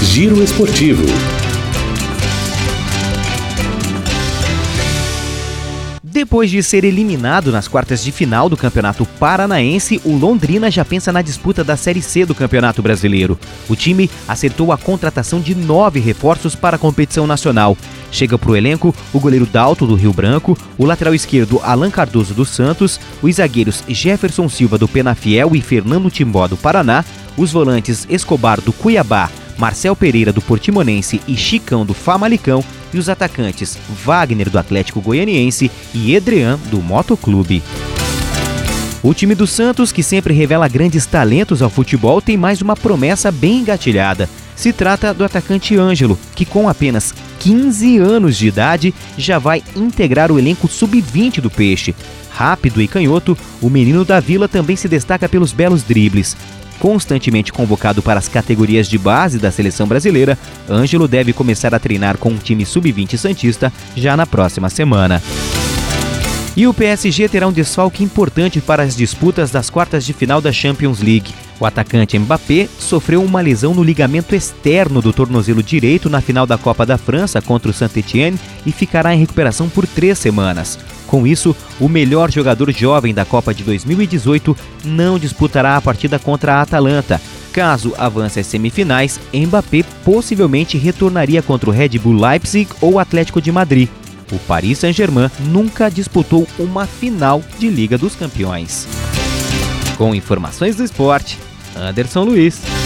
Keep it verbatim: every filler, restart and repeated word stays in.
Giro Esportivo. Depois de ser eliminado nas quartas de final do Campeonato Paranaense, o Londrina já pensa na disputa da Série C do Campeonato Brasileiro. O time acertou a contratação de nove reforços para a competição nacional. Chega para o elenco o goleiro Dalto, do Rio Branco, o lateral esquerdo Alan Cardoso, do Santos, os zagueiros Jefferson Silva, do Penafiel, e Fernando Timbó, do Paraná, os volantes Escobar, do Cuiabá, Marcel Pereira, do Portimonense, e Chicão, do Famalicão, e os atacantes Wagner, do Atlético Goianiense, e Edrean, do Motoclube. O time do Santos, que sempre revela grandes talentos ao futebol, tem mais uma promessa bem engatilhada. Se trata do atacante Ângelo, que com apenas quinze anos de idade já vai integrar o elenco sub vinte do Peixe. Rápido e canhoto, o menino da Vila também se destaca pelos belos dribles. Constantemente convocado para as categorias de base da seleção brasileira, Ângelo deve começar a treinar com o time sub vinte santista já na próxima semana. E o P S G terá um desfalque importante para as disputas das quartas de final da Champions League. O atacante Mbappé sofreu uma lesão no ligamento externo do tornozelo direito na final da Copa da França contra o Saint-Étienne e ficará em recuperação por três semanas. Com isso, o melhor jogador jovem da Copa de dois mil e dezoito não disputará a partida contra a Atalanta. Caso avance às semifinais, Mbappé possivelmente retornaria contra o Red Bull Leipzig ou Atlético de Madrid. O Paris Saint-Germain nunca disputou uma final de Liga dos Campeões. Com informações do esporte, Anderson Luiz.